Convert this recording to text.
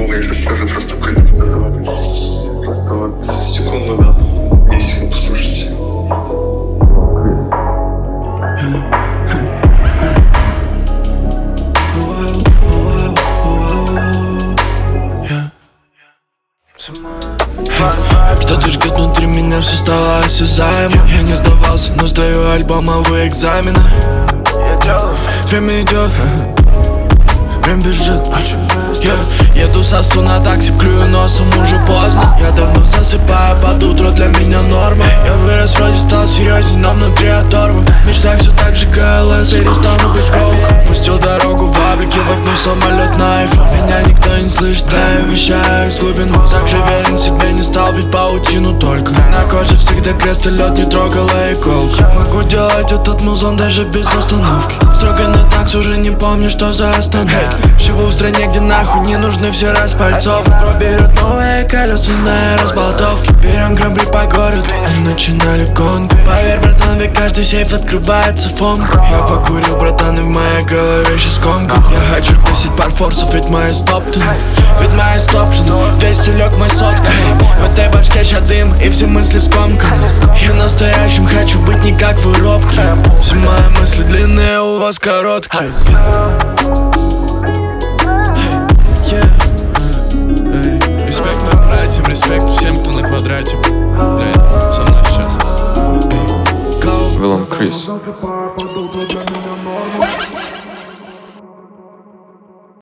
думал, если сказать, просто прыгать. Просто вот секунду, да. 10 секунд послушайте. Что-то жгет внутри меня, все стало осязаемо. Я не сдавался, но сдаю альбомовые экзамены. Время идет, время бежит. Еду со сту на такси, клюю носом, уже поздно. Я давно засыпаю под утро, для меня норма. Я вырос, вроде стал серьезней, но внутри оторван. В мечтах все так же ГЛС, перестану быть broke. Пустил дорогу в Аблике, воткнул самолет на iPhone. Меня никто не слышит, да я вещаю из глубин. Так же верен себе, не стал бить паутину только. На коже всегда крест и лед, не трогала иголка. Могу делать этот музон даже без остановки. Строго на такс, уже не помню, что за остановка. Живу в стране, где нахуй не нужны все распальцовки. Проберут новые колеса на разболтовке. Берем грабли по городу и начинали гонку. Поверь, братан, ведь каждый сейф открывается фомкой. Я покурил, братан, и в моей голове сейчас комка. Я хочу 10 пар форсов, ведь мои стоптаны. Ведь мои стоптаны, весь стилек мой соткан. В этой башке ща дым и все мысли скомканы. Я настоящим хочу быть не как вы робкие. Все мои мысли длинные, у вас короткие. Респект моим братьям, респект всем, кто на квадрате. Блядь, со мной сейчас. Willem Chris.